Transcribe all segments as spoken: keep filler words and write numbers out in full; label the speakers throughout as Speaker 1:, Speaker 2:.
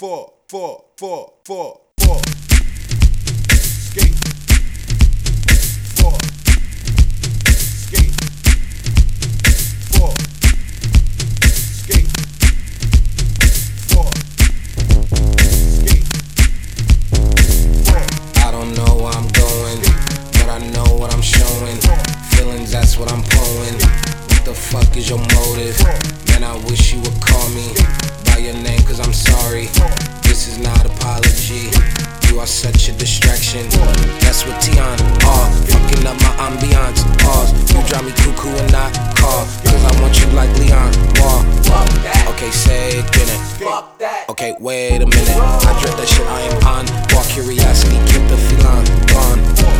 Speaker 1: four, four, four, four, four. Skate. Four. Skate. Four. Skate. Four. Skate. Four.
Speaker 2: I don't know where I'm going, but I know what I'm showing. Feelings, that's what I'm pulling. What the fuck is your motive? Man, I wish you would call me by your name, cause I'm sorry. This is not apology. You are such a distraction. That's what Tion are. Fucking up my ambiance. Pause. You drive me cuckoo and not call, cause I want you like Leon Wall. Okay, say it again. Okay, wait a minute. I dread that shit, I am on. Walk curiosity, keep the feline gone.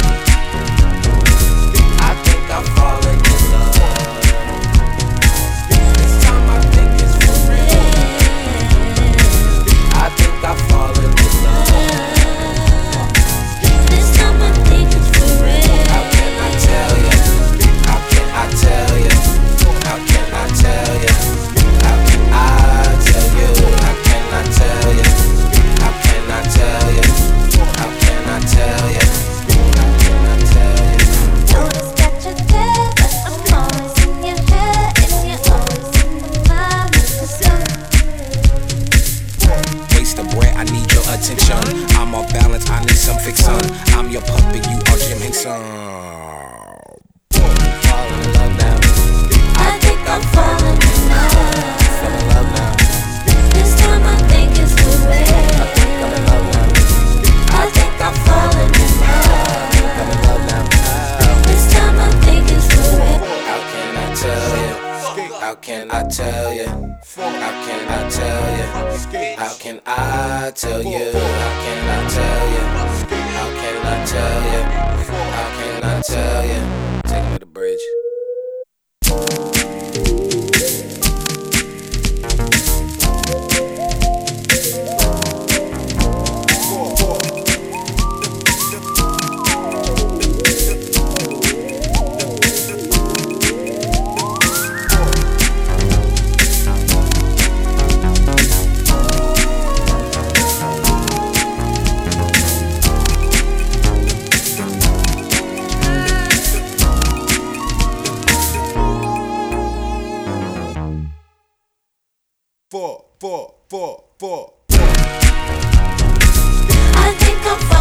Speaker 2: I think I'm falling in love. This time I think it's for real. I think I'm falling in love.
Speaker 3: This time I think it's for real.
Speaker 2: How can I tell you? How can I tell you? How can I tell you? How can I tell you? How can I tell you? How can I tell you? How can I tell you? How can I tell you?
Speaker 3: Notice that you're there, but I'm always in your head, and you're always in my mind.
Speaker 2: Waste of bread, I need your attention. I'm off balance, I need some fixin'. I'm your puppet, you are Jim Henson. Falling in love now.
Speaker 3: I think I'm falling in love.
Speaker 2: Fall in love now.
Speaker 3: This time I think it's for real.
Speaker 2: I think I'm in love now.
Speaker 3: I think I'm falling in love.
Speaker 2: I'm in love now.
Speaker 3: This time I think it's for real.
Speaker 2: How can I tell you? How can I tell you? How can I tell you? How can I tell you? How can I tell you? How can I tell you? How can I tell you? Take me to the bridge.
Speaker 1: Four, four. Four, four, four, four.
Speaker 3: I think I'm falling.